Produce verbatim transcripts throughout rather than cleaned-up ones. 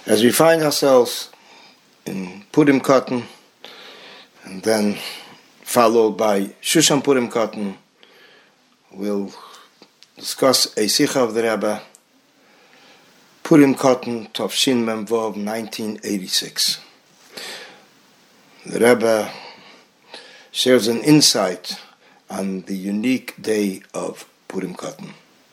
As we find ourselves in Purim Katan, and then followed by Shushan Purim Katan, we'll discuss a Sikha of the Rebbe, Purim Katan, Tavshin Mem Vov, nineteen eighty-six. The Rebbe shares an insight on the unique day of Purim Katan,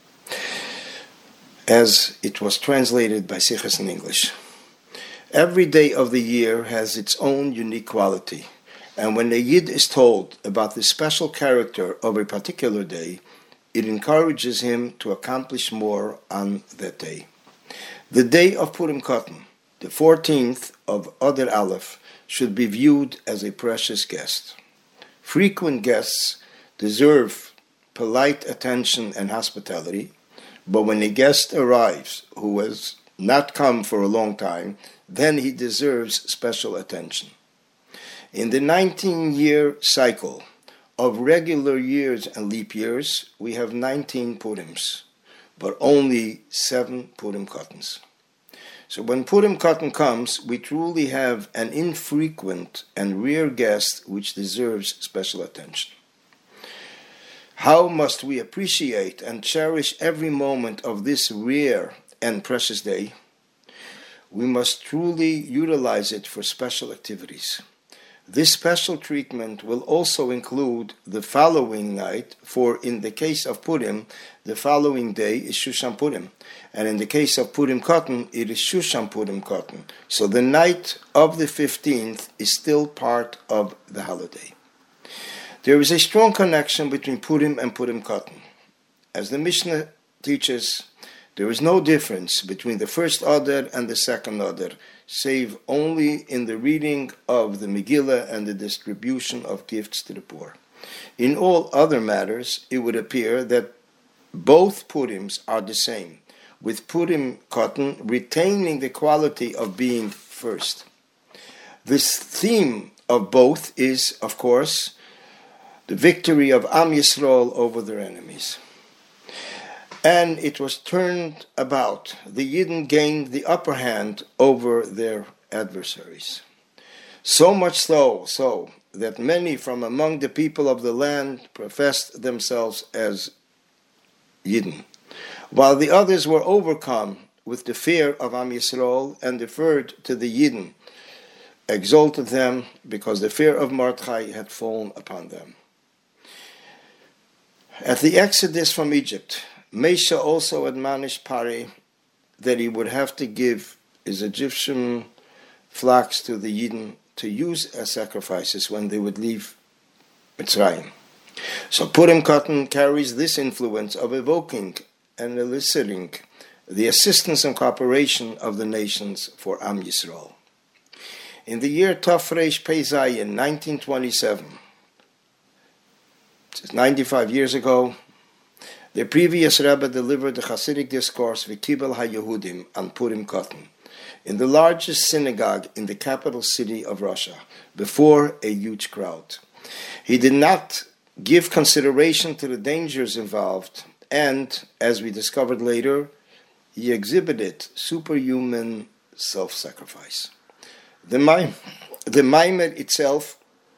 as it was translated by Sichas in English. Every day of the year has its own unique quality, and when a Yid is told about the special character of a particular day, it encourages him to accomplish more on that day. The day of Purim Katan, the fourteenth of Adar Aleph, should be viewed as a precious guest. Frequent guests deserve polite attention and hospitality, but when a guest arrives who has not come for a long time, then he deserves special attention. In the nineteen-year cycle of regular years and leap years, we have nineteen Purims, but only seven Purim Katans. So when Purim Katan comes, we truly have an infrequent and rare guest which deserves special attention. How must we appreciate and cherish every moment of this rare and precious day? We must truly utilize it for special activities. This special treatment will also include the following night, for in the case of Purim, the following day is Shushan Purim, and in the case of Purim Katan, it is Shushan Purim Katan. So the night of the fifteenth is still part of the holiday. There is a strong connection between Purim and Purim Katan. As the Mishnah teaches, there is no difference between the first Adar and the second Adar, save only in the reading of the Megillah and the distribution of gifts to the poor. In all other matters, it would appear that both Purims are the same, with Purim Katan retaining the quality of being first. This theme of both is, of course, the victory of Am Yisrael over their enemies. And it was turned about. The Yidden gained the upper hand over their adversaries. So much so, so that many from among the people of the land professed themselves as Yidden, while the others were overcome with the fear of Am Yisrael and deferred to the Yidden, exalted them because the fear of Mordechai had fallen upon them. At the exodus from Egypt, Moshe also admonished Pari that he would have to give his Egyptian flocks to the Yidden to use as sacrifices when they would leave Mitzrayim. So Purim Katan carries this influence of evoking and eliciting the assistance and cooperation of the nations for Am Yisrael. In the year Tafresh Pei Zayin, nineteen twenty-seven, which is ninety-five years ago, the previous Rebbe delivered the Hasidic discourse V'kibel HaYehudim on Purim Katan in the largest synagogue in the capital city of Russia, before a huge crowd. He did not give consideration to the dangers involved, and, as we discovered later, he exhibited superhuman self-sacrifice. The Maim, the Maimed itself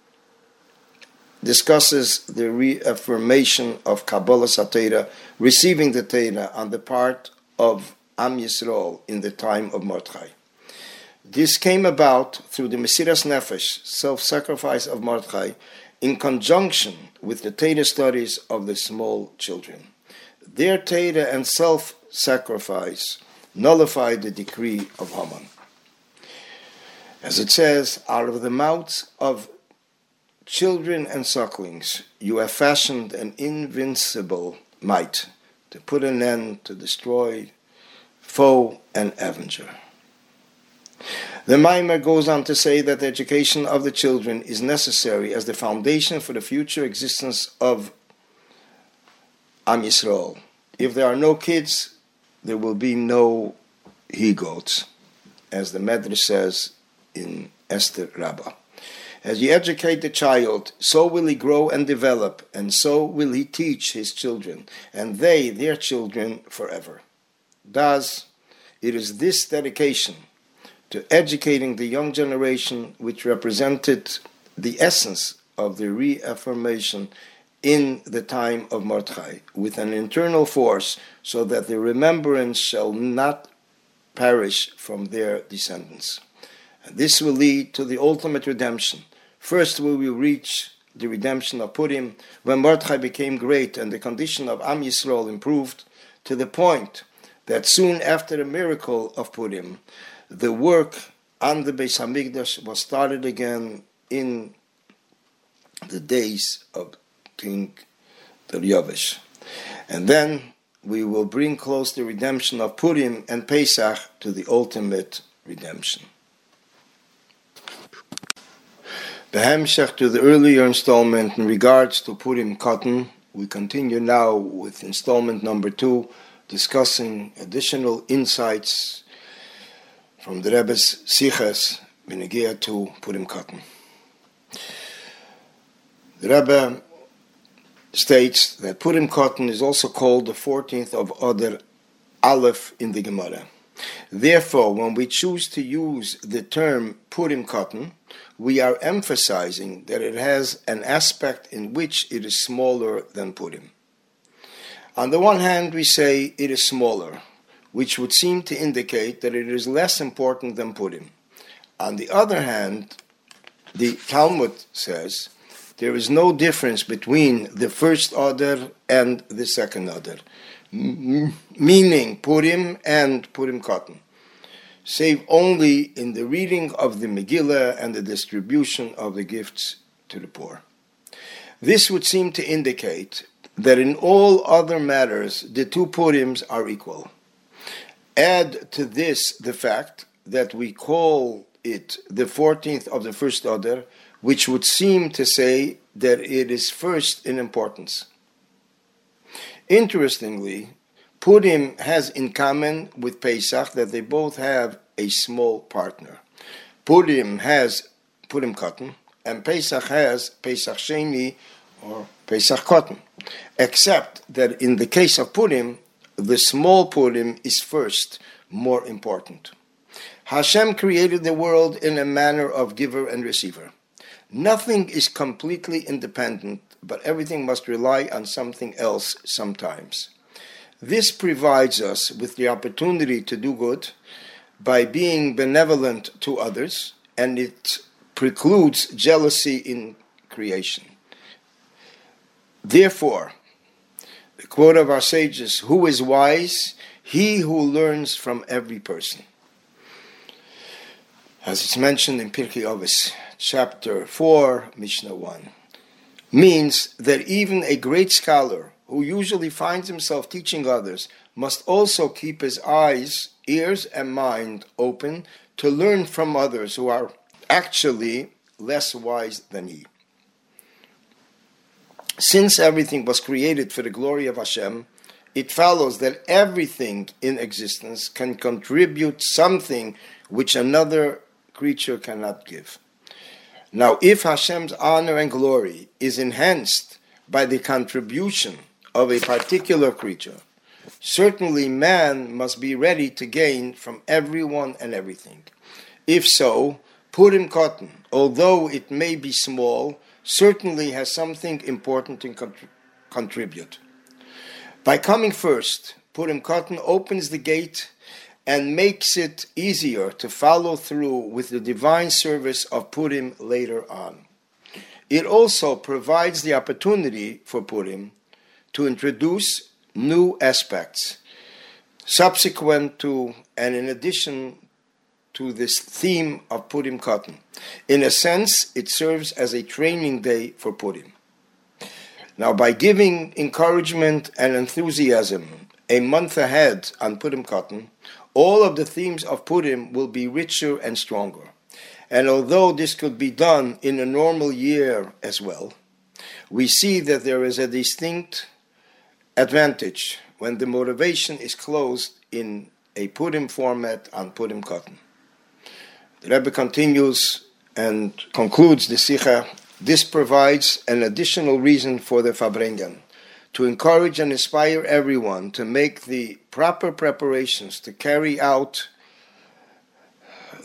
discusses the reaffirmation of Kabbalah Satera, receiving the Torah on the part of Am Yisrael in the time of Mordechai. This came about through the Mesiras Nefesh, self-sacrifice of Mordechai, in conjunction with the Torah studies of the small children. Their Torah and self-sacrifice nullified the decree of Haman. As it says, out of the mouths of children and sucklings, you have fashioned an invincible might to put an end to destroy foe and avenger. The Maimer goes on to say that the education of the children is necessary as the foundation for the future existence of Am Yisrael. If there are no kids, there will be no he-goats, as the Medrash says in Esther Rabbah. As you educate the child, so will he grow and develop, and so will he teach his children, and they their children forever. Thus, it is this dedication to educating the young generation, which represented the essence of the reaffirmation in the time of Mordechai, with an internal force, so that the remembrance shall not perish from their descendants. And this will lead to the ultimate redemption. First, we will reach the redemption of Purim, when Mordechai became great and the condition of Am Yisrael improved, to the point that soon after the miracle of Purim, the work on the Beis Hamikdash was started again in the days of King Darius. And then we will bring close the redemption of Purim and Pesach to the ultimate redemption. The Hemshech to the earlier installment in regards to Purim Cotton, we continue now with installment number two, discussing additional insights from the Rebbe's Sichas B'Negia to Purim Cotton. The Rebbe states that Purim Cotton is also called the fourteenth of Adar Aleph in the Gemara. Therefore, when we choose to use the term Purim Cotton, we are emphasizing that it has an aspect in which it is smaller than Purim. On the one hand, we say it is smaller, which would seem to indicate that it is less important than Purim. On the other hand, the Talmud says there is no difference between the first Adar and the second Adar, m- meaning Purim and Purim Cotton, save only in the reading of the Megillah and the distribution of the gifts to the poor. This would seem to indicate that in all other matters the two Purims are equal. Add to this the fact that we call it the fourteenth of the first Adar, which would seem to say that it is first in importance. Interestingly, Purim has in common with Pesach that they both have a small partner. Purim has Purim Cotton, and Pesach has Pesach Sheni or Pesach Cotton, except that in the case of Purim, the small Purim is first, more important. Hashem created the world in a manner of giver and receiver. Nothing is completely independent, but everything must rely on something else sometimes. This provides us with the opportunity to do good by being benevolent to others, and it precludes jealousy in creation. Therefore, the quote of our sages, who is wise? He who learns from every person. As it's mentioned in Pirkei Avos, chapter four, Mishnah one, means that even a great scholar who usually finds himself teaching others must also keep his eyes, ears, and mind open to learn from others who are actually less wise than he. Since everything was created for the glory of Hashem, it follows that everything in existence can contribute something which another creature cannot give. Now, if Hashem's honor and glory is enhanced by the contribution of a particular creature, certainly man must be ready to gain from everyone and everything. If so, Purim Cotton, although it may be small, certainly has something important to con- contribute. By coming first, Purim Cotton opens the gate and makes it easier to follow through with the divine service of Purim later on. It also provides the opportunity for Purim to introduce new aspects subsequent to and in addition to this theme of Purim Cotton. In a sense, it serves as a training day for Purim. Now, by giving encouragement and enthusiasm a month ahead on Purim Cotton, all of the themes of Purim will be richer and stronger. And although this could be done in a normal year as well, we see that there is a distinct advantage when the motivation is closed in a Purim format on Purim Cotton. The Rebbe continues and concludes the Sikha. This provides an additional reason for the Farbrengen to encourage and inspire everyone to make the proper preparations to carry out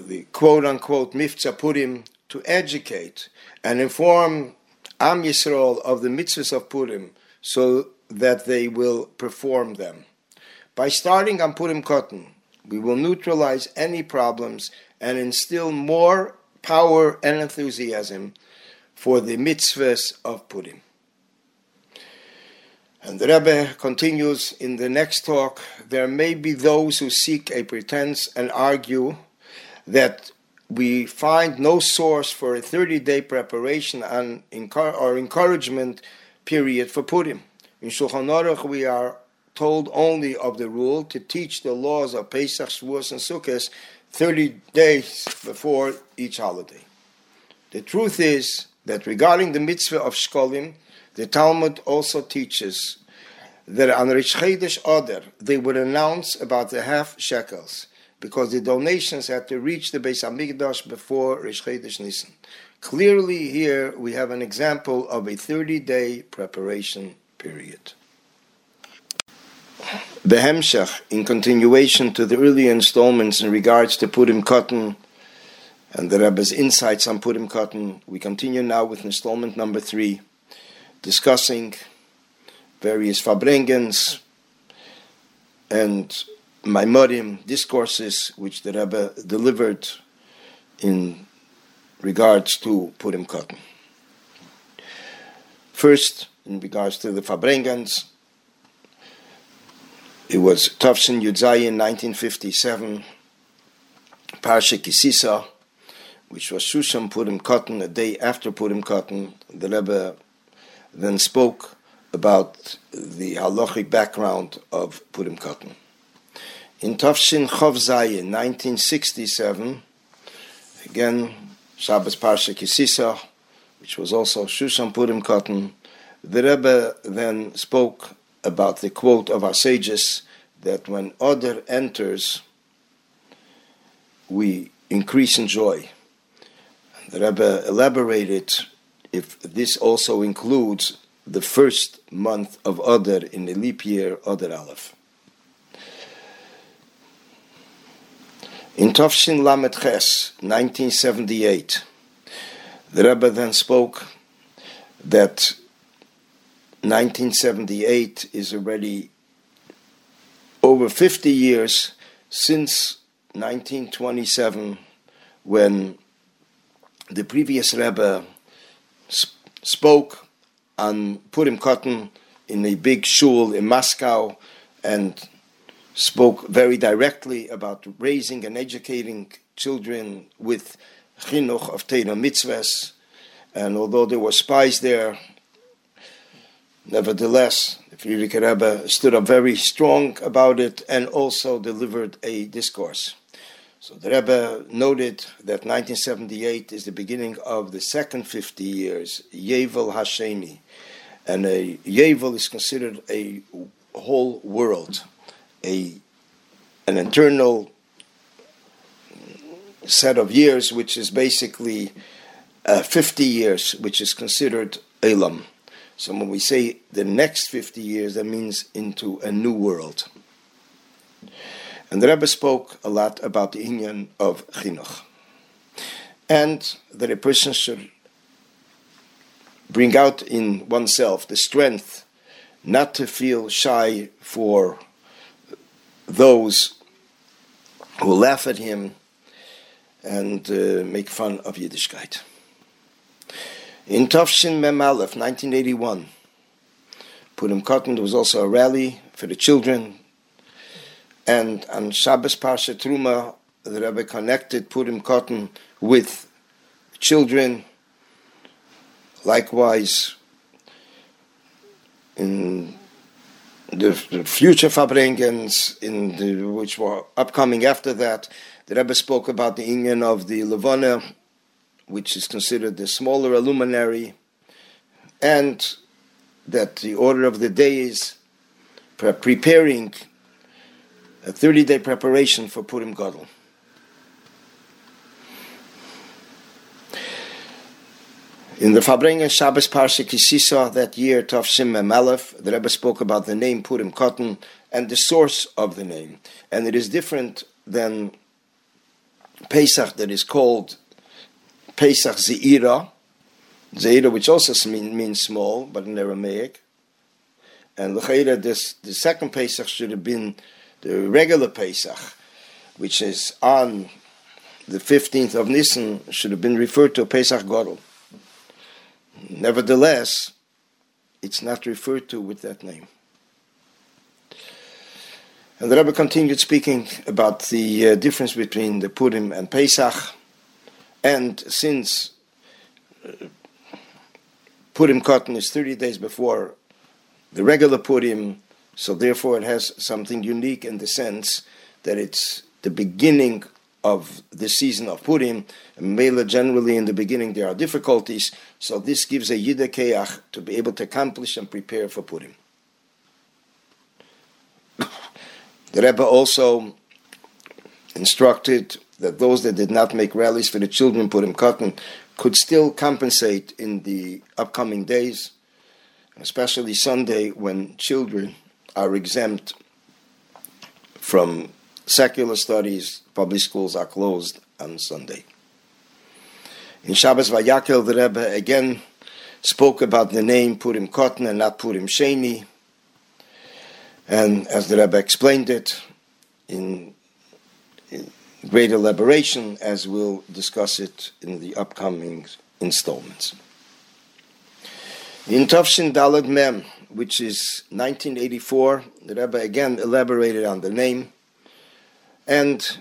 the quote-unquote Mifza Purim, to educate and inform Am Yisrael of the mitzvahs of Purim so that they will perform them. By starting on Purim Katan, we will neutralize any problems and instill more power and enthusiasm for the mitzvahs of Purim. And the Rebbe continues in the next talk, there may be those who seek a pretense and argue that we find no source for a thirty-day preparation and or encouragement period for Purim. In Shulchan Aruch we are told only of the rule to teach the laws of Pesach, Shavuos, and Sukkot thirty days before each holiday. The truth is that regarding the mitzvah of Shkolim, the Talmud also teaches that on Rish Chodesh Adar they would announce about the half shekels because the donations had to reach the Beis Hamikdash before Rish Chodesh Nisan. Clearly here we have an example of a thirty-day preparation period. The Hemshech, in continuation to the earlier installments in regards to Purim Katan and the Rebbe's insights on Purim Katan, we continue now with installment number three, discussing various Farbrengens and Maimorim discourses which the Rebbe delivered in regards to Purim Katan. First, in regards to the Farbrengens, it was Tafshin Yud Zayin, nineteen fifty-seven, Parsha Kisisa, which was Shushan Purim Katan, a day after Purim Katan. The Rebbe then spoke about the halachic background of Purim Katan. In Tafshin Chov Zayin, nineteen sixty-seven, again, Shabbos Parsha Kisisa, which was also Shushan Purim Katan, the Rebbe then spoke about the quote of our sages that when Adar enters, we increase in joy. The Rebbe elaborated if this also includes the first month of Adar in the leap year, Adar Aleph. In Tafshin Lamed Ches, nineteen seventy-eight, the Rebbe then spoke that nineteen seventy-eight is already over fifty years since nineteen twenty-seven, when the previous Rebbe sp- spoke on Purim Katan in a big shul in Moscow and spoke very directly about raising and educating children with chinuch of Torah mitzvahs. And although there were spies there, nevertheless, the Frierdiker Rebbe stood up very strong about it and also delivered a discourse. So the Rebbe noted that nineteen seventy-eight is the beginning of the second fifty years, Yevel Hasheni. And a Yevel is considered a whole world, a an internal set of years, which is basically uh, fifty years, which is considered Elam. So when we say the next fifty years, that means into a new world. And the Rebbe spoke a lot about the inyan of chinuch, and that a person should bring out in oneself the strength not to feel shy for those who laugh at him and uh, make fun of Yiddishkeit. In Tafshin Mem Aleph, nineteen eighty-one, Purim Katan, there was also a rally for the children. And on Shabbos Parsha Truma, the Rebbe connected Purim Katan with children. Likewise, in the, the future Farbrengens, in the, which were upcoming after that, the Rebbe spoke about the inyan of the Levana, which is considered the smaller luminary, and that the order of the day is pre- preparing a thirty-day preparation for Purim Gadol. In the Farbrengen Shabbos Parsha Kisisa that year, Tafshin Mem Aleph, the Rebbe spoke about the name Purim Katan and the source of the name. And it is different than Pesach that is called Pesach Zeira, Zeira, which also mean, means small, but in Aramaic. And l'cheira, this the second Pesach should have been the regular Pesach, which is on the fifteenth of Nisan, should have been referred to Pesach Gadol. Nevertheless, it's not referred to with that name. And the Rebbe continued speaking about the uh, difference between the Purim and Pesach. And since uh, Purim Katan is thirty days before the regular Purim, so therefore it has something unique in the sense that it's the beginning of the season of Purim. And Mela, generally in the beginning there are difficulties, so this gives a Yidei Keach to be able to accomplish and prepare for Purim. The Rebbe also instructed that those that did not make rallies for the children Purim Katan could still compensate in the upcoming days, especially Sunday when children are exempt from secular studies. Public schools are closed on Sunday. In Shabbos Vayakel, the Rebbe again spoke about the name Purim Katan and not Purim Sheni. And as the Rebbe explained it in, in great elaboration, as we'll discuss it in the upcoming installments. In Tafshin Daled Mem, which is nineteen eighty-four, the Rebbe again elaborated on the name, and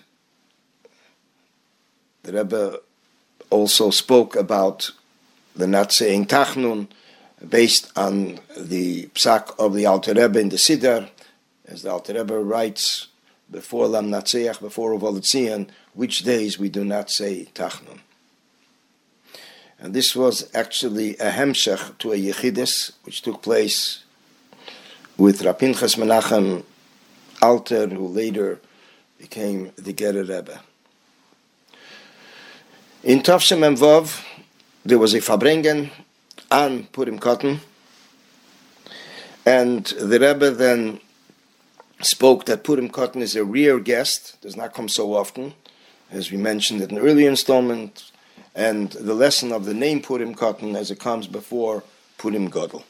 the Rebbe also spoke about the not saying Tachnun, based on the psak of the Alter Rebbe in the Siddur, as the Alter Rebbe writes before Lam Natseach, before Uvalutzian, which days we do not say Tachnun. And this was actually a hemshech to a Yechidus, which took place with Rav Pinchas Menachem Alter, who later became the Gerer Rebbe. In Tafshem Mem Vav, there was a Farbrengen on Purim Katan, and the Rebbe then spoke that Purim Katan is a rare guest, does not come so often, as we mentioned in an earlier installment, and the lesson of the name Purim Katan as it comes before Purim Gadol.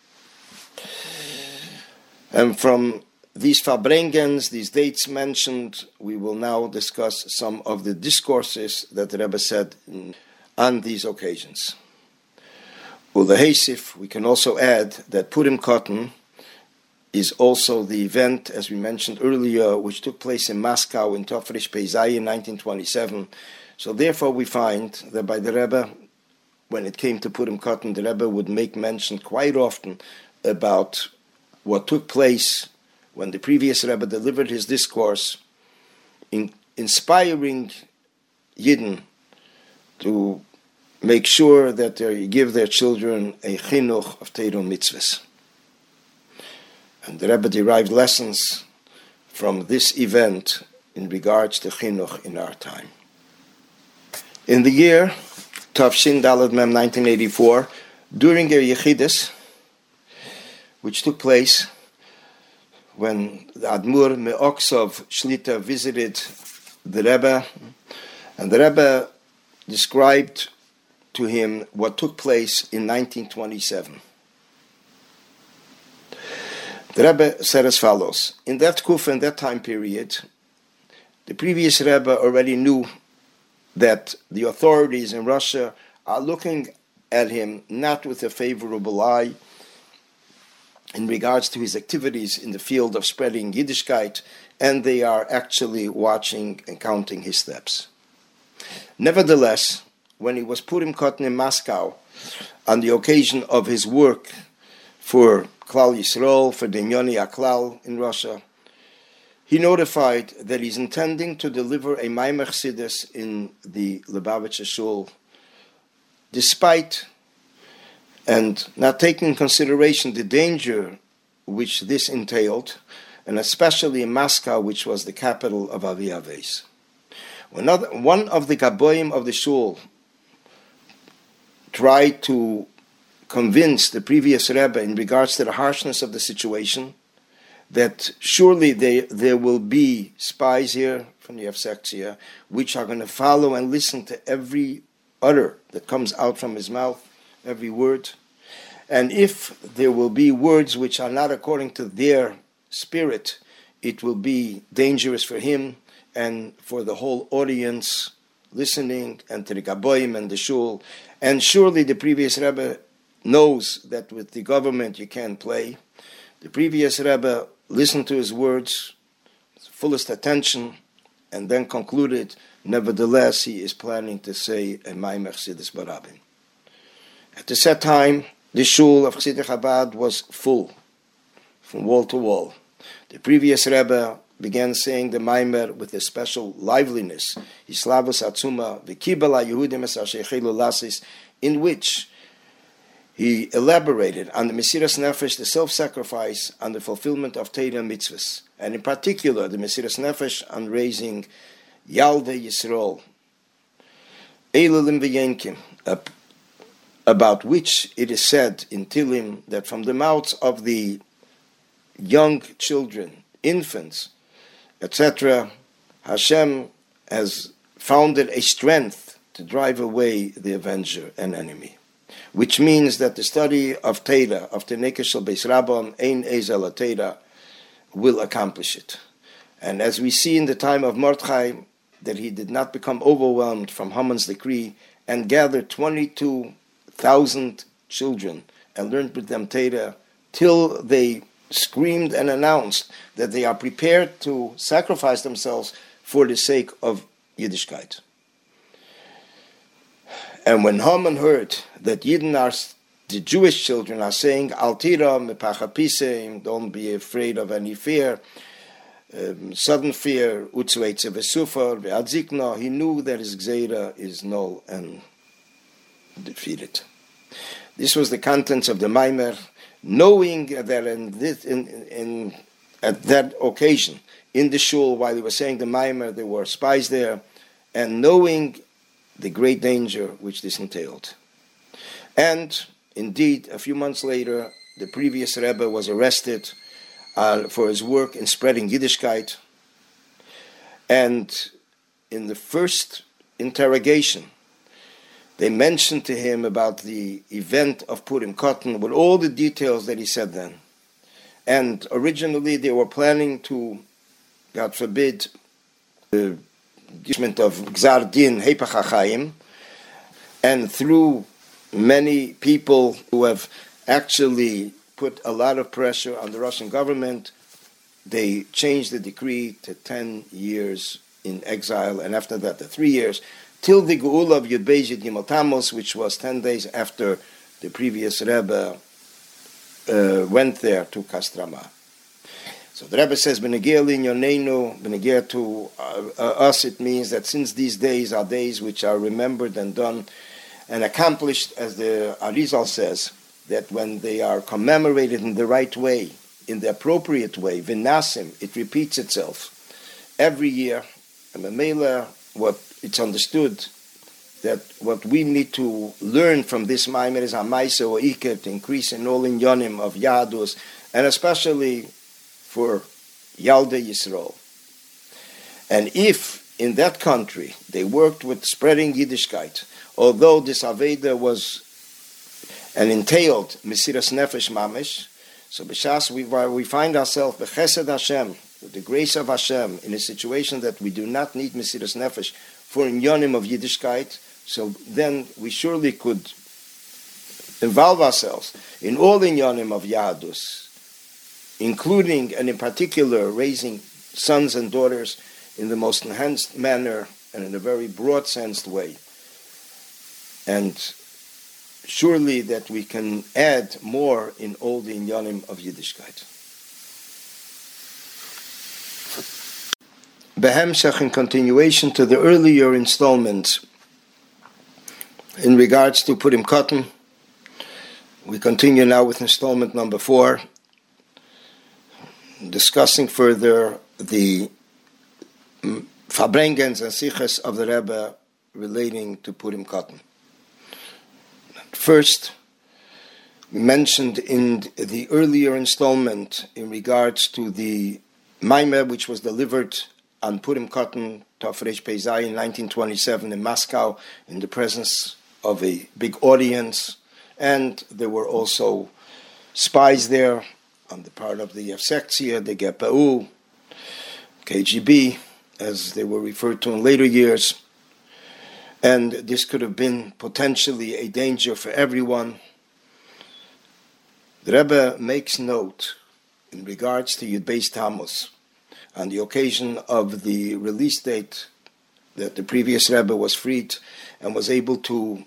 And from these Farbrengens, these dates mentioned, we will now discuss some of the discourses that the Rebbe said on these occasions. Ulehesif, we can also add that Purim Katan is also the event, as we mentioned earlier, which took place in Moscow in Tafresh Pei Zayin in nineteen twenty-seven. So therefore we find that by the Rebbe, when it came to Purim Katan, the Rebbe would make mention quite often about what took place when the previous Rebbe delivered his discourse, in inspiring Yidden to make sure that they give their children a chinuch of Torah mitzvahs. And the Rebbe derived lessons from this event in regards to chinuch in our time. In the year Tafshin Daled Mem nineteen eighty-four, during a Yechidus, which took place when the Admur Me'oksov Shlita visited the Rebbe, and the Rebbe described to him what took place in nineteen twenty-seven. The Rebbe said as follows: in that Kufa, in that time period, the previous Rebbe already knew that the authorities in Russia are looking at him not with a favorable eye in regards to his activities in the field of spreading Yiddishkeit, and they are actually watching and counting his steps. Nevertheless, when he was Purim Katan in Moscow, on the occasion of his work for Klal Yisrael, for Denyoni Aklal in Russia, he notified that he's intending to deliver a Maimer Chassidus in the Lubavitcher Shul, despite and not taking into consideration the danger which this entailed, and especially in Moscow, which was the capital of Avi Aves. One of the Gaboim of the Shul tried to convince the previous Rebbe in regards to the harshness of the situation, that surely they, there will be spies here from the Yevsektia, which are going to follow and listen to every utter that comes out from his mouth, every word. And if there will be words which are not according to their spirit, it will be dangerous for him and for the whole audience listening, and to the Gaboim and the Shul. And surely the previous Rebbe knows that with the government you can't play. The previous Rebbe listened to his words, fullest attention, and then concluded, nevertheless, he is planning to say a Maimer Chassidus Barabim. At the set time, the Shul of Chassidic Chabad was full, from wall to wall. The previous Rebbe began saying the Maimer with a special liveliness, Hislavus Atzuma, V'kibala Yehudim es Asheichelu Lasis, in which he elaborated on the Mesiras Nefesh, the self-sacrifice, on the fulfillment of Torah mitzvahs, and in particular the Mesiras Nefesh on raising Yaldei Yisrael, Eilulim v'Yenkim, about which it is said in Tilim that from the mouths of the young children, infants, et cetera, Hashem has founded a strength to drive away the avenger and enemy, which means that the study of Torah, of Tenekah Shel Beis Rabban, Ein Ezel Torah, will accomplish it. And as we see in the time of Mordechai, that he did not become overwhelmed from Haman's decree and gathered twenty-two thousand children and learned with them Torah till they screamed and announced that they are prepared to sacrifice themselves for the sake of Yiddishkeit. And when Haman heard that Yidden are, the Jewish children are saying, Al tira mepachapiseim, don't be afraid of any fear, um, sudden fear, utzveitze v'sufar v'adzikna, he knew that his gzeira is null and defeated. This was the contents of the Maimer, knowing that in this, in, in, at that occasion, in the shul, while he was saying the Maimer, there were spies there, and knowing the great danger which this entailed. And indeed, a few months later, the previous Rebbe was arrested uh, for his work in spreading Yiddishkeit. And in the first interrogation, they mentioned to him about the event of Purim Katan with all the details that he said then. And originally they were planning to, God forbid, the judgment of Gzar Din Hepach HaChaim, and through many people who have actually put a lot of pressure on the Russian government, they changed the decree to ten years in exile, and after that, the three years, till the Geula of Yud Beis Yud Gimel Tammuz, which was ten days after the previous Rebbe uh, went there to Kastrama. So the Rebbe says, B'negea l'inyoneinu, b'negea to uh, uh, us, it means that since these days are days which are remembered and done and accomplished, as the Arizal says, that when they are commemorated in the right way, in the appropriate way, v'nasim, it repeats itself every year. And Mamela, what it's understood that what we need to learn from this Maimer is Hamaisa or Iker, to increase in all inyonim of Yadus, and especially for Yaldei Yisrael. And if in that country they worked with spreading Yiddishkeit, although this Aveda was and entailed Mesiras Nefesh Mamish, so b'shas we, we find ourselves b'chesed Hashem, with the grace of Hashem, in a situation that we do not need Mesiras Nefesh for inyonim of Yiddishkeit, so then we surely could involve ourselves in all inyonim of Yahadus, including and in particular raising sons and daughters in the most enhanced manner and in a very broad-sensed way. And surely that we can add more in all the inyanim of Yiddishkeit. Behemshach, in continuation to the earlier installments in regards to Purim Katan, we continue now with installment number four, discussing further the Farbrengens and Siches of the Rebbe relating to Purim Katan. First, mentioned in the earlier installment in regards to the Maimer, which was delivered on Purim Katan Tafresh Pezai in nineteen twenty-seven in Moscow in the presence of a big audience, and there were also spies there on the part of the Yevsektia, the G P U, K G B, as they were referred to in later years, and this could have been potentially a danger for everyone. The Rebbe makes note in regards to Yud Beis Tammuz, on the occasion of the release date that the previous Rebbe was freed and was able to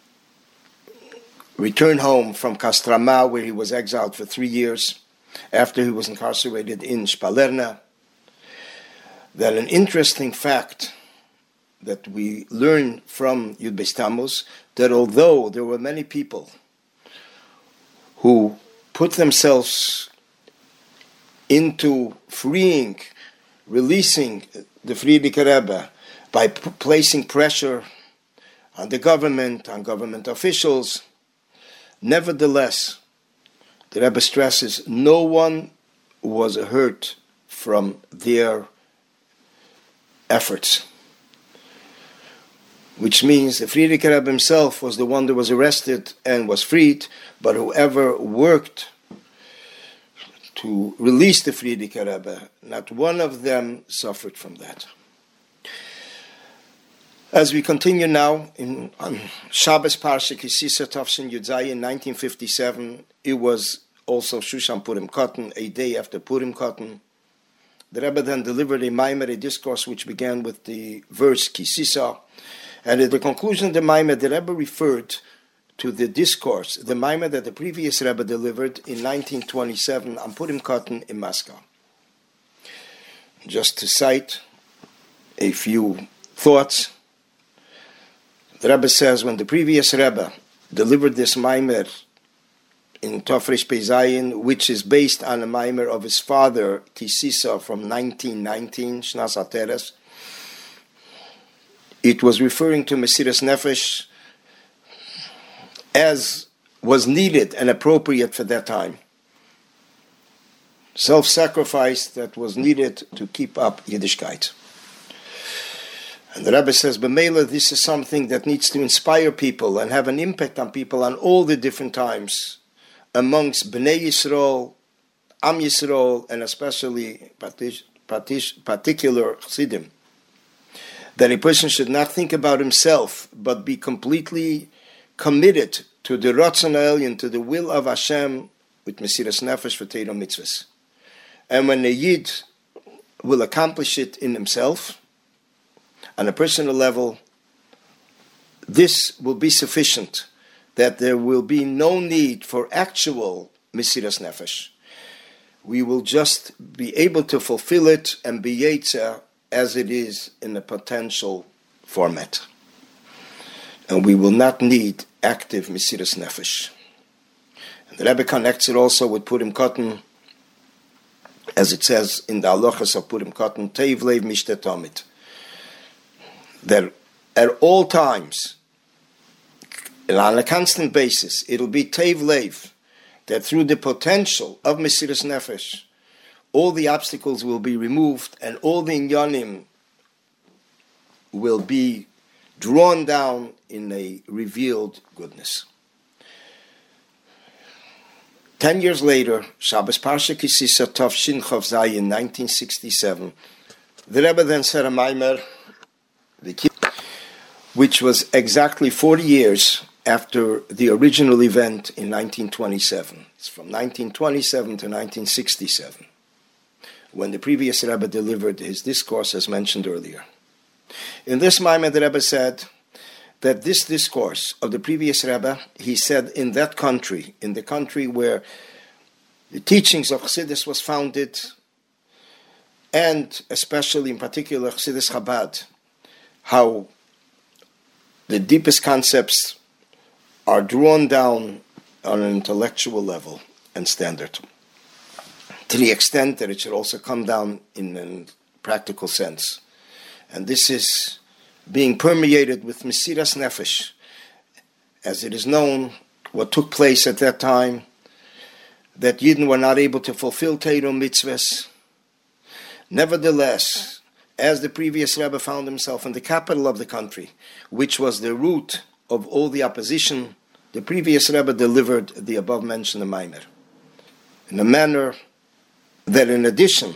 return home from Kostroma, where he was exiled for three years after he was incarcerated in Shpalerna, that an interesting fact that we learn from Yud Beis Tammuz, that although there were many people who put themselves into freeing, releasing the Frierdiker Rebbe by p- placing pressure on the government, on government officials, nevertheless, the Rebbe stresses no one was hurt from their efforts, which means the Frierdiker Rebbe himself was the one that was arrested and was freed, but whoever worked to release the Frierdiker Rebbe, not one of them suffered from that. As we continue now in on Shabbos Parsha Kisisa Tafshin Yud Zayin in nineteen fifty-seven, it was also Shushan Purim Katan, a day after Purim Katan. The Rebbe then delivered a Maimer, a discourse which began with the verse Kisisa, and at the conclusion of the Maimer, the Rebbe referred to the discourse, the Maimer that the previous Rebbe delivered in nineteen twenty-seven on Purim Katan in Moscow. Just to cite a few thoughts, the Rebbe says when the previous Rebbe delivered this Maimer in Tafresh Peizayin, which is based on a Maimer of his father, Kisisa, from nineteen nineteen, Shnas Ateres, it was referring to Mesiras Nefesh as was needed and appropriate for that time. Self-sacrifice that was needed to keep up Yiddishkeit. And the Rebbe says, B'meila, this is something that needs to inspire people and have an impact on people on all the different times amongst Bnei Yisrael, Am Yisrael, and especially partic- partic- particular Chassidim. That a person should not think about himself, but be completely committed to the Ratzon HaElyon, to the will of Hashem, with Mesiras Nefesh for Torah Mitzvahs. And when a Yid will accomplish it in himself, on a personal level, this will be sufficient, that there will be no need for actual Mesiras Nefesh. We will just be able to fulfill it and be Yetzer as it is in a potential format. And we will not need active Mesiras Nefesh. And the Rebbe connects it also with Purim Katan, as it says in the halachas of Purim Katan, Teiv Leiv Mishte Tamid, that at all times, and on a constant basis, it'll be Teiv Leiv, that through the potential of Mesiras Nefesh, all the obstacles will be removed and all the inyanim will be drawn down in a revealed goodness. Ten years later, Shabbos Parsha Kisisa Tafshin Chav Zayin in nineteen sixty-seven, the Rebbe then said a Maimer, which was exactly forty years after the original event in nineteen twenty-seven. It's from nineteen twenty-seven to nineteen sixty-seven, when the previous Rebbe delivered his discourse as mentioned earlier. In this Maimer, the Rebbe said that this discourse of the previous Rebbe, he said in that country, in the country where the teachings of Chassidus was founded, and especially in particular Chassidus Chabad, how the deepest concepts are drawn down on an intellectual level and standard, to the extent that it should also come down in a practical sense. And this is being permeated with Mesiras Nefesh, as it is known what took place at that time, that Yidden were not able to fulfill Torah mitzvahs. Nevertheless, as the previous Rebbe found himself in the capital of the country, which was the root of all the opposition, the previous Rebbe delivered the above-mentioned Maimer in a manner that, in addition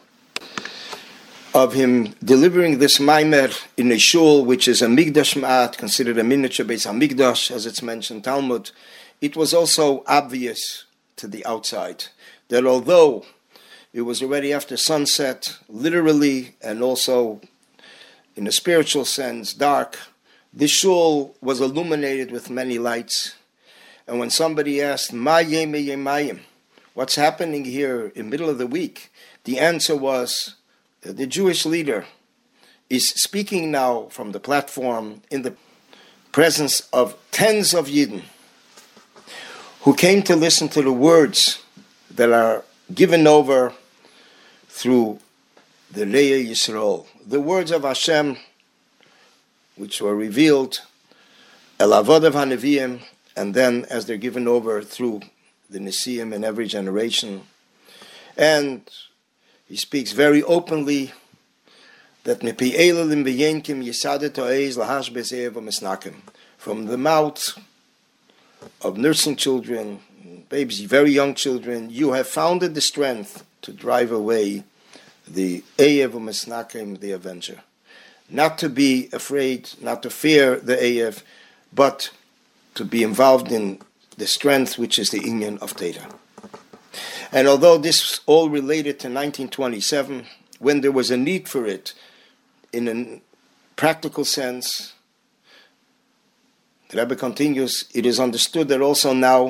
of him delivering this Maimer in a shul, which is a Migdash Ma'at, considered a miniature Beis HaMikdash, as it's mentioned Talmud, it was also obvious to the outside that although it was already after sunset, literally and also in a spiritual sense, dark, the shul was illuminated with many lights. And when somebody asked, Ma yeme yemayim, what's happening here in the middle of the week? The answer was, the Jewish leader is speaking now from the platform in the presence of tens of Yidden who came to listen to the words that are given over through the Re'eh Yisrael, the words of Hashem, which were revealed, El Avodav HaNeviim, and then as they're given over through the Nesiim in every generation. And he speaks very openly that from the mouth of nursing children, babies, very young children, you have founded the strength to drive away the Eyev u'Misnakim, the avenger. Not to be afraid, not to fear the Eyev, but to be involved in the strength which is the inyan of Torah. And although this all related to nineteen twenty-seven, when there was a need for it, in a practical sense, the Rebbe continues, it is understood that also now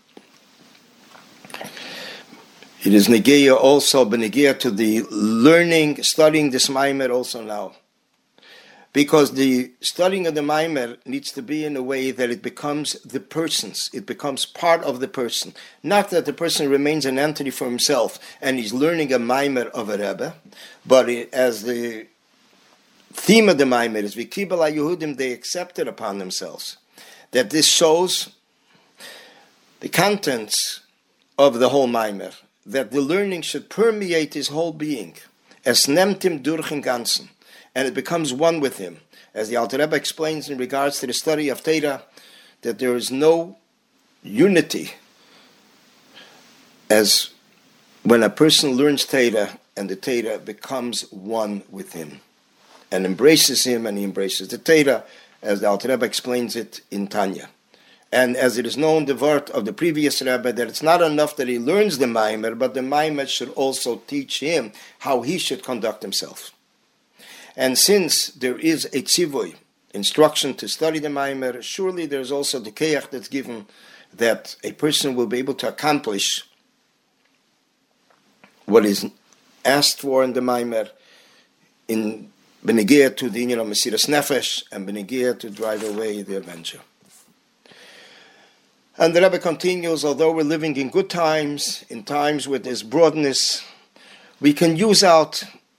it is negeya also, benegeya to the learning, studying this Maimer also now. Because the studying of the Maimer needs to be in a way that it becomes the person's, it becomes part of the person. Not that the person remains an entity for himself and he's learning a Maimer of a Rebbe, but it, as the theme of the Maimer is, V'kibel HaYehudim, they accept it upon themselves. That this shows the contents of the whole Maimer, that the learning should permeate his whole being, as nemtim durch den Ganzen, and it becomes one with him. As the Alter Rebbe explains in regards to the study of Torah, that there is no unity as when a person learns Torah and the Torah becomes one with him and embraces him and he embraces the Torah, as the Alter Rebbe explains it in Tanya. And as it is known, the word of the previous Rebbe, that it's not enough that he learns the Maimer, but the Maimer should also teach him how he should conduct himself. And since there is a tzivoy, instruction to study the Maimer, surely there's also the keyach that's given that a person will be able to accomplish what is asked for in the Maimer in Benegea to the inyan of Mesiras Nefesh and Benegea to drive away the avenger. And the Rebbe continues, although we're living in good times, in times with this broadness, we can use out,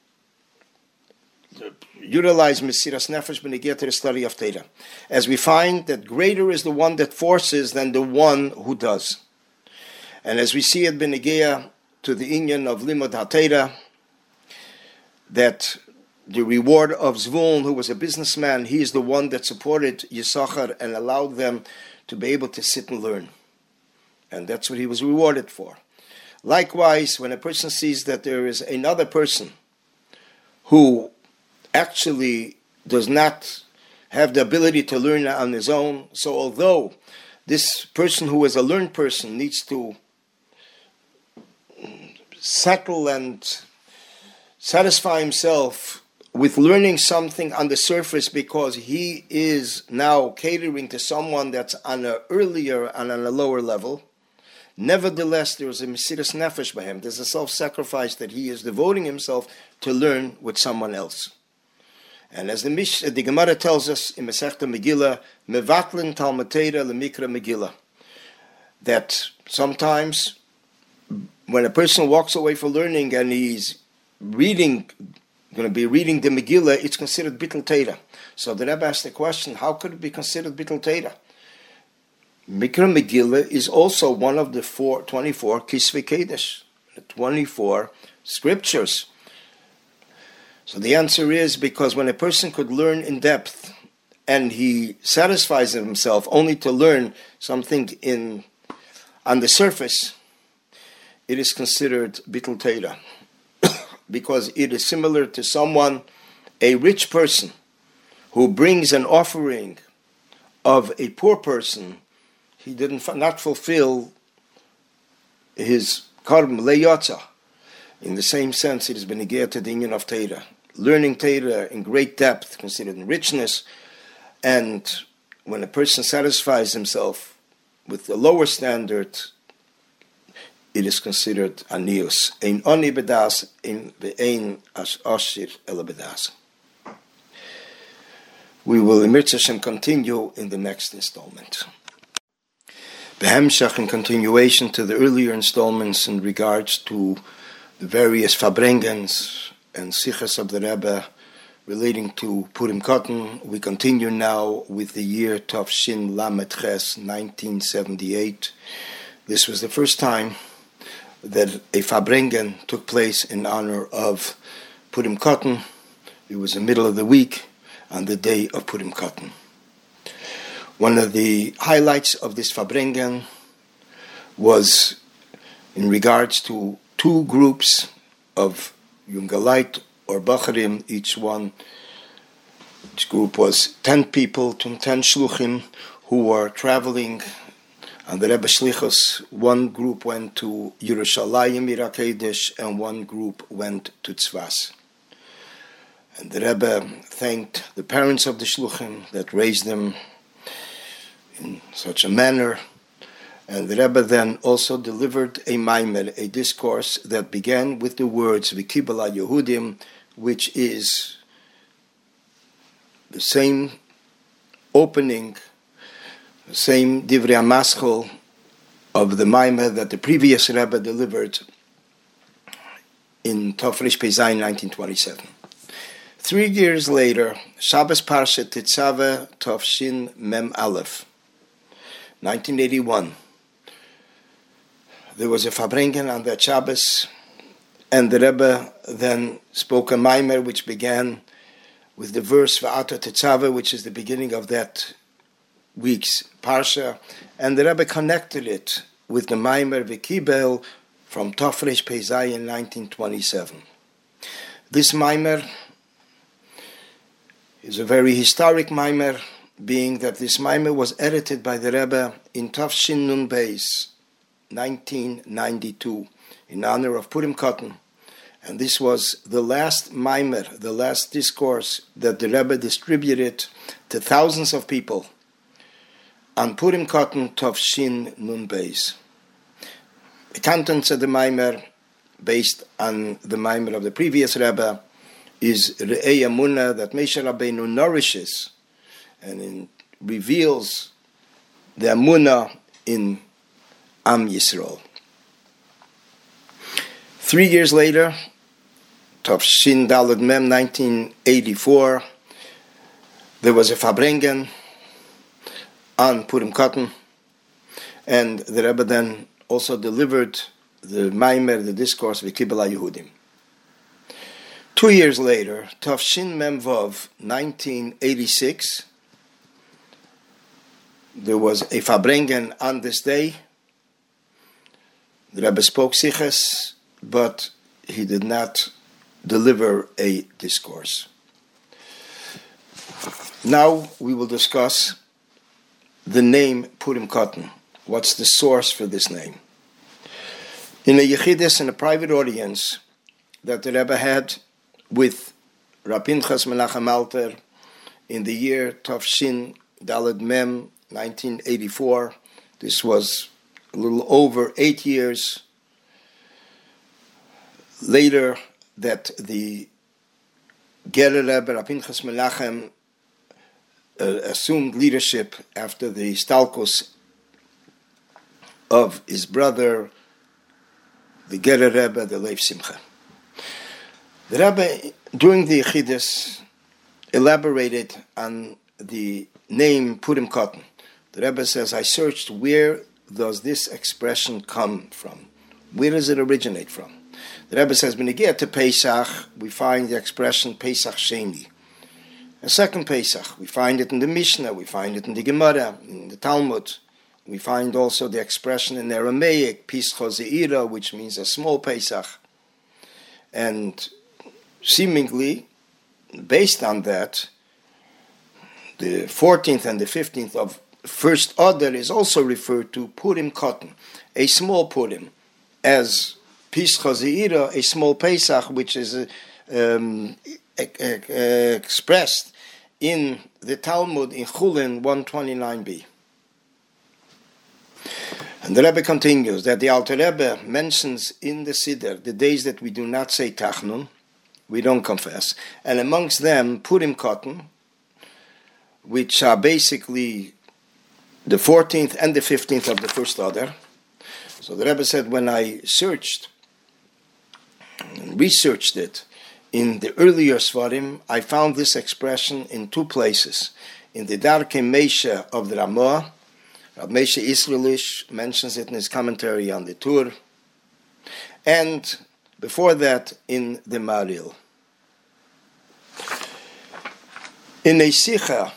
utilize Mesiras Nefesh Benegea to the study of Torah, as we find that greater is the one that forces than the one who does. And as we see it Benegea to the inyan of Limud HaTorah, that the reward of Zvulun, who was a businessman, he is the one that supported Yisachar and allowed them to be able to sit and learn. And that's what he was rewarded for. Likewise, when a person sees that there is another person who actually does not have the ability to learn on his own, so although this person who is a learned person needs to settle and satisfy himself with learning something on the surface because he is now catering to someone that's on an earlier and on a lower level, nevertheless there is a Mesiras Nefesh by him. There's a self-sacrifice that he is devoting himself to learn with someone else. And as the, Mish, the Gemara tells us in Masechta Megillah, Mevatlin Talmud Torah Lemikra Megillah, that sometimes when a person walks away for learning and he's reading, going to be reading the Megillah, it's considered Bittul Torah. So the Rebbe asked the question, how could it be considered Bittul Torah? Mikra Megillah is also one of the four, twenty-four Kisvei Kodesh, the twenty-four scriptures. So the answer is because when a person could learn in depth and he satisfies himself only to learn something in on the surface, it is considered Bittul Torah, because it is similar to someone, a rich person, who brings an offering of a poor person. He did not fulfill his karm leyotza. In the same sense, it has been negate to the union of Torah. Learning Torah in great depth, considered in richness, and when a person satisfies himself with the lower standard, it is considered anius. Ein oni bedas, ein ve'ein ashir ela bedas. We will, in Mirza Hashem, continue in the next installment. Behemshach, in continuation to the earlier installments in regards to the various Farbrengens and Sichas of the Rebbe relating to Purim Cotton, we continue now with the year Tafshin Lamed Ches, nineteen seventy-eight. This was the first time that a Farbrengen took place in honor of Purim Cotton. It was the middle of the week on the day of Purim Cotton. One of the highlights of this Farbrengen was in regards to two groups of Jungalite or Bacharim, each one, each group was ten people, ten shluchim, who were traveling on the Rebbe Shlichus. One group went to Yerushalayim, Ir HaKodesh, and one group went to Tzfas. And the Rebbe thanked the parents of the shluchim that raised them in such a manner. And the Rebbe then also delivered a maimer, a discourse that began with the words V'kibel Yehudim, which is the same opening, the same Divrei HaMaschal of the maimer that the previous Rebbe delivered in Tafresh Pei Zayin, nineteen twenty-seven. Three years later, Shabbos Parsha Tetzaveh Tafshin Mem Aleph, nineteen eighty-one. There was a Farbrengen on that Shabbos, and the Rebbe then spoke a maimer which began with the verse Va'ata Tetzaveh, which is the beginning of that week's Parsha, and the Rebbe connected it with the maimer V'kibel from Tafresh Pei Zayin, nineteen twenty-seven. This maimer is a very historic maimer, being that this maimer was edited by the Rebbe in Tafshin Nun Beis, nineteen ninety-two, in honor of Purim Cotton. And this was the last maimer, the last discourse that the Rebbe distributed to thousands of people on Purim Cotton Tafshin Nun Beis. The contents of the maimer, based on the maimer of the previous Rebbe, is Re'ei Amunah, that Moshe Rabbeinu nourishes and in, reveals the Amunah in Am Yisrael. Three years later, Tafshin Daled Mem, nineteen eighty-four, there was a Farbrengen on Purim Cotton, and the Rebbe then also delivered the maimer, the discourse V'kibel Yehudim. Two years later, Tafshin Mem Vav, nineteen eighty-six, there was a Farbrengen on this day. The Rebbe spoke Sichas, but he did not deliver a discourse. Now we will discuss the name Purim Cotton. What's the source for this name? In a Yechidus, in a private audience that the Rebbe had with Rav Pinchas Menachem Alter in the year Tafshin Daled Mem, nineteen eighty-four, this was a little over eight years later that the Gerer Rebbe Rav Pinchas Menachem uh, assumed leadership after the stalkos of his brother, the Gerer Rebbe, the Lev Simcha. The Rebbe, during the Yechidus, elaborated on the name Purim Cotton. The Rebbe says, I searched where does this expression come from? Where does it originate from? The Rebbe says, when you get to Pesach, we find the expression Pesach Sheni. A second Pesach, we find it in the Mishnah, we find it in the Gemara, in the Talmud. We find also the expression in Aramaic, Pischa Zeira, which means a small Pesach. And seemingly, based on that, the fourteenth and the fifteenth of first Adar is also referred to Purim Cotton, a small Purim, as Pischa Zeira, a small Pesach, which is uh, um, e- e- expressed in the Talmud in Chulin one twenty-nine b. And the Rebbe continues that the Alter Rebbe mentions in the Siddur the days that we do not say Tachnun, we don't confess, and amongst them Purim Cotton, which are basically the fourteenth and the fifteenth of the first Adar. So the Rebbe said, when I searched and researched it in the earlier Svarim, I found this expression in two places. In the Darkei Meisha of the Ramah, Rav Meisha Israelish mentions it in his commentary on the Tur, and before that in the Maril. In a Sicha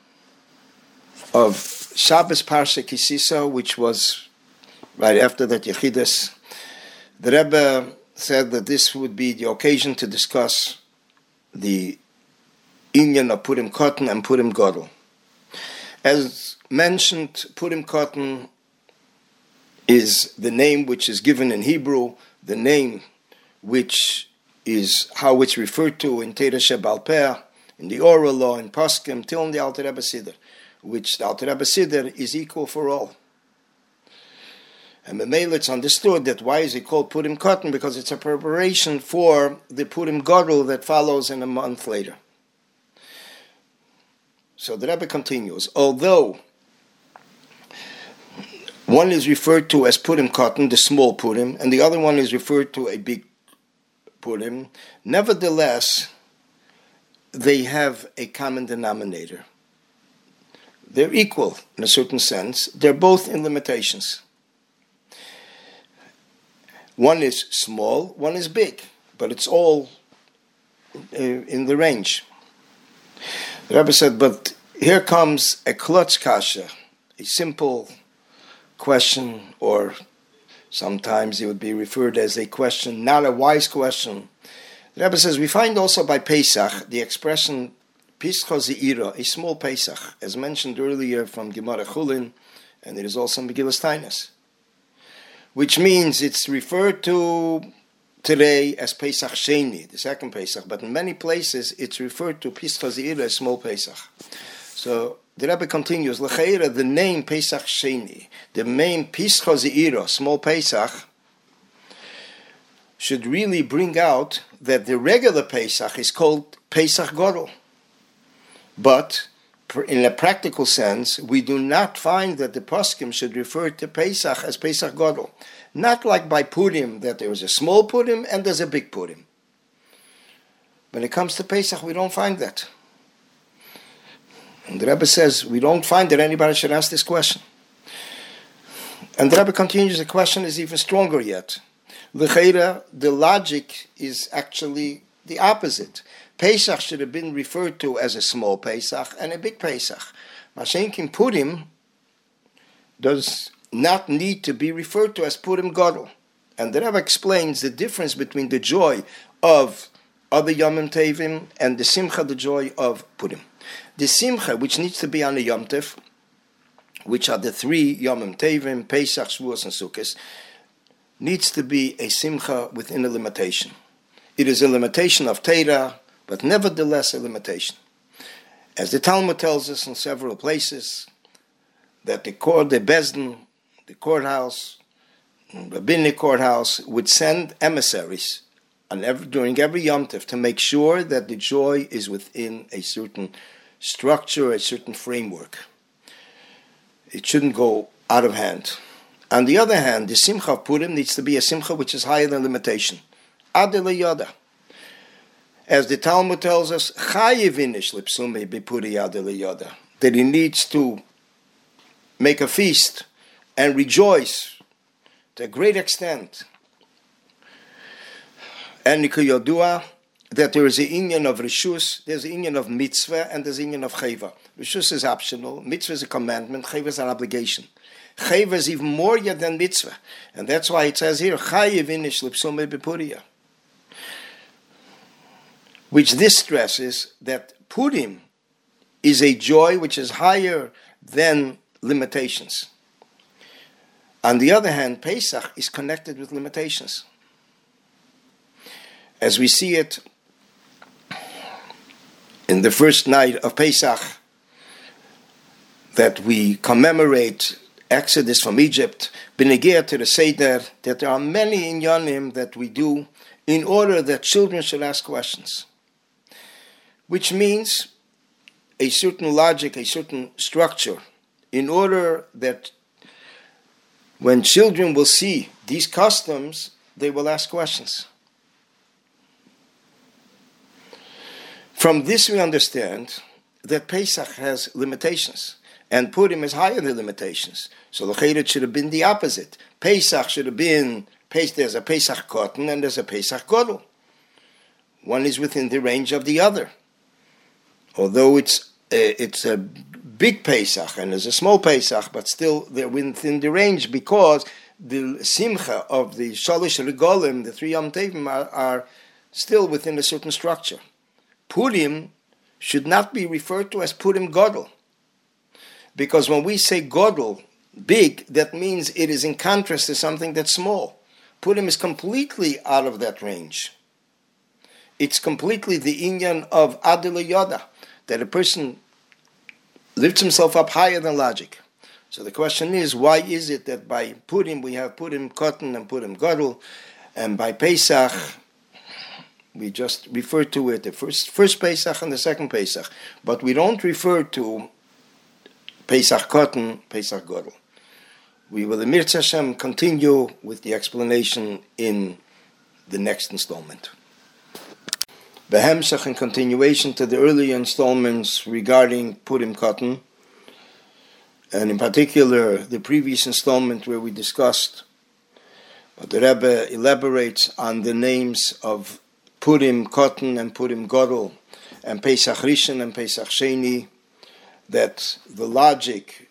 of Shabbos Parsha Kisisa, which was right after that Yechidus, the Rebbe said that this would be the occasion to discuss the inyan of Purim Cotton and Purim Godel. As mentioned, Purim Cotton is the name which is given in Hebrew, the name which is how it's referred to in Torah Sheba'al Peh, in the oral law, in Poskim, till in the Alter Rebbe Siddur, which the Alter Rebbe Siddur is equal for all. And Memele, it's understood that why is it called Purim Cotton? Because it's a preparation for the Purim Godel that follows in a month later. So the Rebbe continues, although one is referred to as Purim Cotton, the small Purim, and the other one is referred to a big Purim, nevertheless, they have a common denominator. They're equal in a certain sense. They're both in limitations. One is small, one is big, but it's all in the range. The Rebbe said, but here comes a klutz kasha, a simple question, or sometimes it would be referred as a question, not a wise question. The Rebbe says, we find also by Pesach the expression Pischa Zeira, a small Pesach, as mentioned earlier from Gemara Chulin, and it is also in Megillas Tainas, which means it's referred to today as Pesach Sheni, the second Pesach, but in many places it's referred to Pischa Zeira, a small Pesach. So the Rebbe continues, L'cheira, the name Pesach Sheni, the name Pischa Zeira, small Pesach, should really bring out that the regular Pesach is called Pesach Godel. But in a practical sense, we do not find that the poskim should refer to Pesach as Pesach Godel. Not like by Purim, that there is a small Purim and there's a big Purim. When it comes to Pesach, we don't find that. And the Rebbe says, we don't find that anybody should ask this question. And the Rebbe continues, the question is even stronger yet. L'cheira, the logic is actually the opposite. Pesach should have been referred to as a small Pesach and a big Pesach. Mashenkin Purim does not need to be referred to as Purim Godel. And the Rebbe explains the difference between the joy of other Yomim Tevim and the Simcha, the joy of Purim. The Simcha, which needs to be on the Yom Tev, which are the three Yomim Tevim, Pesach, Shavuos, and Sukkot, needs to be a Simcha within a limitation. It is a limitation of Torah, but nevertheless a limitation. As the Talmud tells us in several places, that the court, the Bezdin, the courthouse, the rabbinic courthouse, would send emissaries on every, during every Yom Tov to make sure that the joy is within a certain structure, a certain framework. It shouldn't go out of hand. On the other hand, the Simcha of Purim needs to be a Simcha which is higher than limitation. Adele Yoda. As the Talmud tells us, Chayevinish lipsume bipuri adele Yoda, that he needs to make a feast and rejoice to a great extent. And Nikuyodua, that there is an inyan of Rishus, there's an inyan of mitzvah, and there's an inyan of chayva. Rishus is optional, mitzvah is a commandment, chayva is an obligation. Chayva is even more yet than mitzvah. And that's why it says here, chayiv inish lipsume b'puria. Which this stresses that Purim is a joy which is higher than limitations. On the other hand, Pesach is connected with limitations. As we see it in the first night of Pesach, that we commemorate Exodus from Egypt, B'negea to the Seder, that there are many inyanim that we do in order that children should ask questions. Which means a certain logic, a certain structure, in order that when children will see these customs, they will ask questions. From this we understand that Pesach has limitations, and Purim is higher than limitations. So the Chayret should have been the opposite. Pesach should have been, there's a Pesach cotton and there's a Pesach Godel. One is within the range of the other. Although it's a, it's a big Pesach and there's a small Pesach, but still they're within the range because the Simcha of the Shalosh Regolim, the three Yom Tovim, are, are still within a certain structure. Purim should not be referred to as Purim Godel. Because when we say Godel, big, that means it is in contrast to something that's small. Purim is completely out of that range. It's completely the inyan of Adil Yoda, that a person lifts himself up higher than logic. So the question is, why is it that by Purim we have Purim Cotton and Purim Godel, and by Pesach we just refer to it, the first, first Pesach and the second Pesach, but we don't refer to Pesach Cotton, Pesach Godel. We will, Emir Hashem, continue with the explanation in the next installment. Behemshach, in continuation to the earlier installments regarding Purim Cotton, and in particular the previous installment where we discussed, but the Rebbe elaborates on the names of Purim Cotton and Purim Godel, and Pesach Rishon and Pesach Sheni, that the logic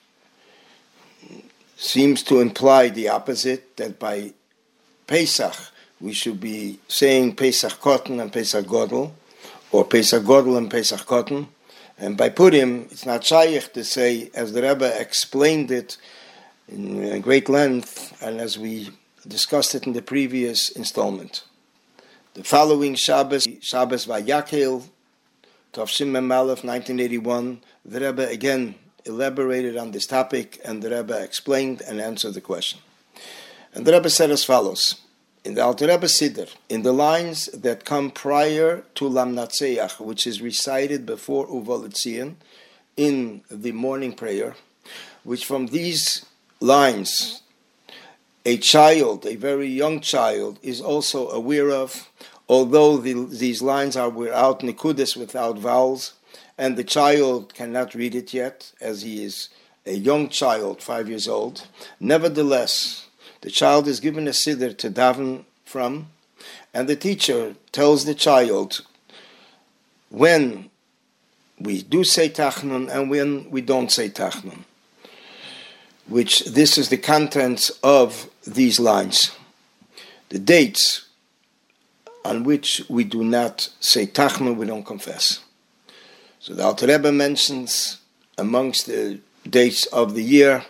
seems to imply the opposite, that by Pesach we should be saying Pesach Cotton and Pesach Godel, or Pesach Godel and Pesach Cotton, and by Purim it's not shaykh to say, as the Rebbe explained it in great length, and as we discussed it in the previous installment. The following Shabbos, Shabbos Vayakel, Tavshim Mem Aleph, nineteen eighty-one, the Rebbe again elaborated on this topic, and the Rebbe explained and answered the question. And the Rebbe said as follows: in the Alter Rebbe Siddur, in the lines that come prior to Lamnatseach, which is recited before Uval Etzion in the morning prayer, which from these lines a child, a very young child, is also aware of, although the, these lines are without nikudas, without vowels, and the child cannot read it yet, as he is a young child, five years old. Nevertheless, the child is given a siddur to daven from, and the teacher tells the child when we do say tachnun and when we don't say tachnun, which this is the contents of these lines. The dates on which we do not say tachnun, we don't confess. So the Alter Rebbe mentions amongst the dates of the year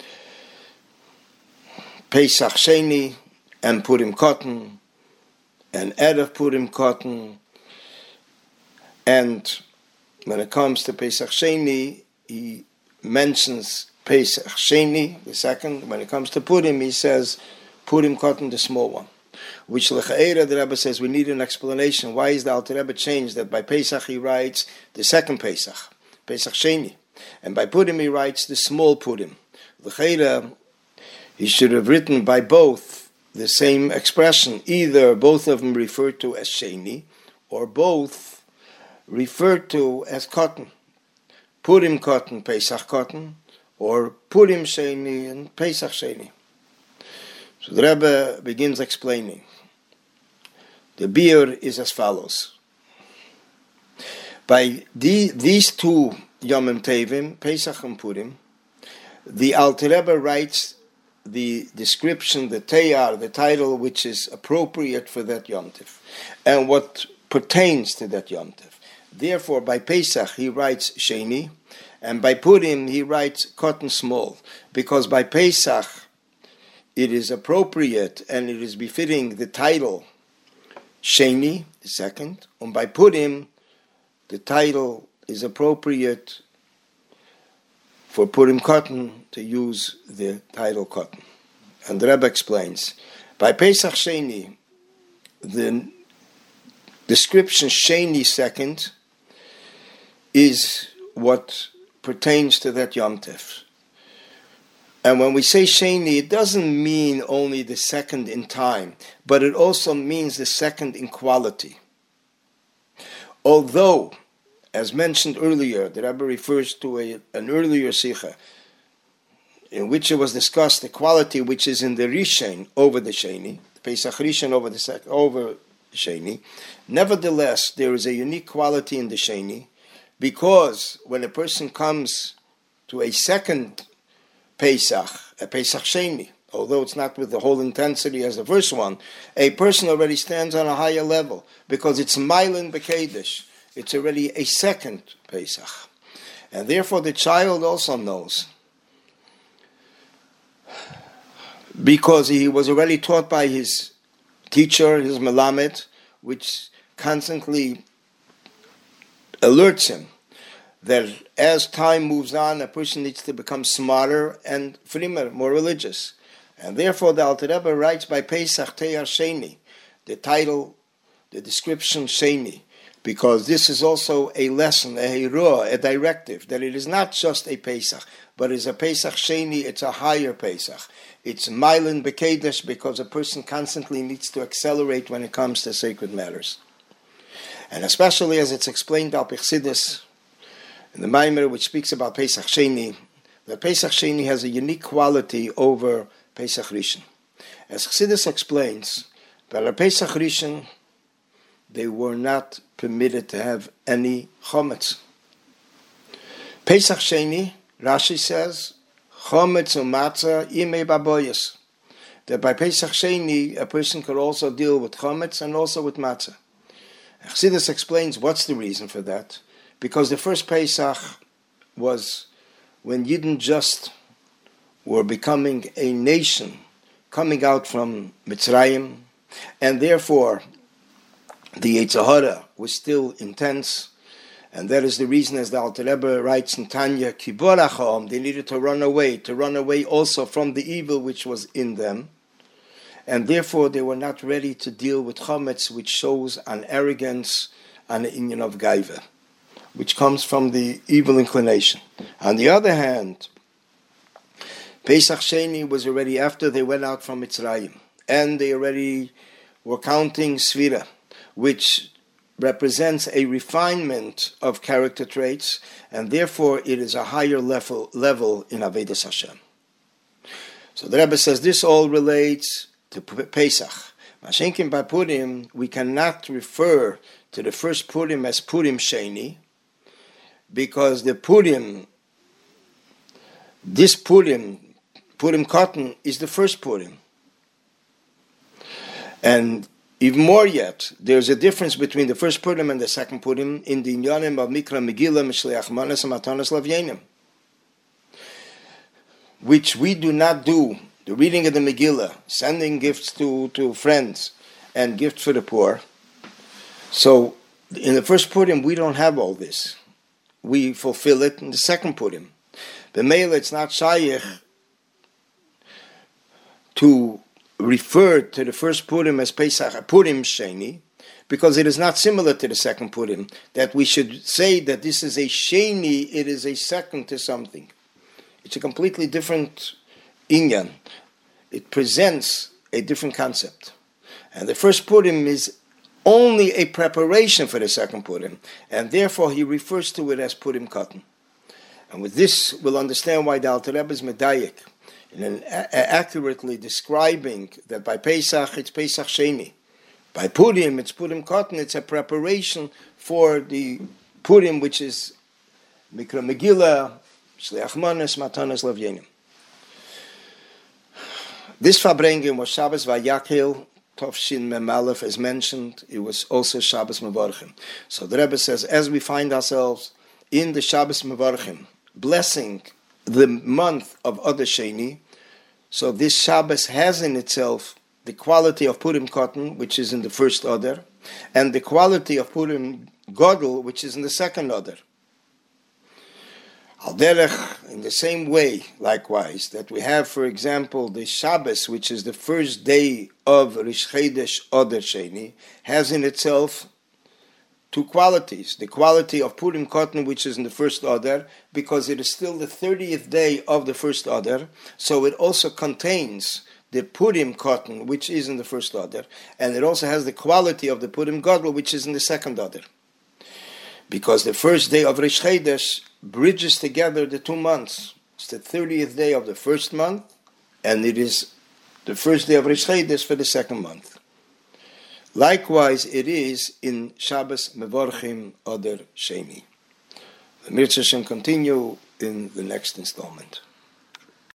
Pesach Sheni and Purim Cotton and Erev Purim Cotton, and when it comes to Pesach Sheni, he mentions Pesach Sheni, the second. When it comes to Purim, he says Purim Cotton, the small one. Which L'cha'era, the Rebbe says, we need an explanation. Why is the Alter Rebbe changed that by Pesach he writes the second Pesach, Pesach Sheni, and by Purim he writes the small Purim? L'cha'era, he should have written by both the same expression. Either both of them referred to as Sheni, or both referred to as cotton. Purim Cotton, Pesach Cotton, or Purim Sheni and Pesach Sheni. So the Rebbe begins explaining. The beer is as follows. By the, these two Yomim Tevim, Pesach and Purim, the Alter Rebbe writes the description, the teyar, the title which is appropriate for that Yom Tov, and what pertains to that Yom Tov. Therefore, by Pesach he writes Sheni, and by Purim he writes Cotton Small, because by Pesach it is appropriate and it is befitting the title Sheni, the second, and by Purim the title is appropriate for Purim Cotton to use the title Cotton. And the Rebbe explains, by Pesach Sheni, the description Sheni second is what pertains to that Yom Tov. And when we say Sheni, it doesn't mean only the second in time, but it also means the second in quality. Although, as mentioned earlier, the Rebbe refers to a, an earlier Sikha, in which it was discussed the quality which is in the Rishon over the Sheni, the Pesach Rishon over the sec- over Sheni. Nevertheless, there is a unique quality in the Sheni, because when a person comes to a second Pesach, a Pesach Sheni, although it's not with the whole intensity as the first one, a person already stands on a higher level, because it's Mailin B'Kedesh. It's already a second Pesach. And therefore the child also knows, because he was already taught by his teacher, his Melamed, which constantly alerts him that as time moves on, a person needs to become smarter and frimer, more religious. And therefore the Alter Rebbe writes by Pesach Teyar Sheni, the title, the description Sheni, because this is also a lesson, a hiruah, a directive, that it is not just a Pesach, but it's a Pesach Sheni, it's a higher Pesach. It's Mailin B'Kedesh, because a person constantly needs to accelerate when it comes to sacred matters. And especially as it's explained Al Chassidus, in the Maimer, which speaks about Pesach Sheni, that Pesach Sheni has a unique quality over Pesach Rishon. As Chassidus explains, that a Pesach Rishon, they were not permitted to have any chometz. Pesach Sheni, Rashi says, chometz u'matzah imei baboyas. That by Pesach Sheni, a person could also deal with chometz and also with matzah. Chassidus explains what's the reason for that. Because the first Pesach was when Yidden just were becoming a nation, coming out from Mitzrayim, and therefore the Yetzer Hara was still intense, and that is the reason, as the Alter Rebbe writes in Tanya, Kibor Achom, they needed to run away, to run away also from the evil which was in them, and therefore they were not ready to deal with Chometz, which shows an arrogance and an inyan of Gaiva, which comes from the evil inclination. On the other hand, Pesach Sheni was already after they went out from Mitzrayim, and they already were counting Svira, which represents a refinement of character traits, and therefore it is a higher level level in Avodas Hashem. So the Rebbe says this all relates to Pesach. Mashenkin by Purim, we cannot refer to the first Purim as Purim Sheni, because the Purim, this Purim, Purim Cotton, is the first Purim. And even more yet, there's a difference between the first Purim and the second Purim in the Inyanim of Mikra Megillah, Mishleach Manas, and Matanas Lavyenim, which we do not do. The reading of the Megillah, sending gifts to, to friends, and gifts for the poor. So, in the first Purim, we don't have all this. We fulfill it in the second Purim. The Meila, it's not Shaykh to refer to the first Purim as Pesach Purim Sheni, because it is not similar to the second Purim, that we should say that this is a Sheni, it is a second to something. It's a completely different inyan. It presents a different concept. And the first Purim is only a preparation for the second Purim, and therefore he refers to it as Purim Cotton. And with this, we'll understand why the Alter Rebbe is medayik, in an a- accurately describing that by Pesach, it's Pesach Sheni. By Purim, it's Purim Cotton. It's a preparation for the Purim, which is Mikra Megillah, Shliach Manos, Matanos Lavyenim. This Farbrengen was Shabbos Vayakhel, Tovshin Memalef, as mentioned. It was also Shabbos Mevorchim. So the Rebbe says, as we find ourselves in the Shabbos Mevorchim, blessing the month of Adar Sheni, so this Shabbos has in itself the quality of Purim Cotton, which is in the first Adar, and the quality of Purim Godel, which is in the second Adar. Al derech, in the same way, likewise, that we have, for example, the Shabbos, which is the first day of Rish Chodesh Adar Sheni, has in itself two qualities. The quality of Purim Cotton, which is in the first Adar, because it is still the thirtieth day of the first Adar, so it also contains the Purim Cotton, which is in the first Adar, and it also has the quality of the Purim Gadol, which is in the second Adar. Because the first day of Rish Chodesh bridges together the two months. It's the thirtieth day of the first month, and it is the first day of Rish Chodesh for the second month. Likewise, it is in Shabbos Mevorchim Adar Sheni. The Mirza Hashem continue in the next installment.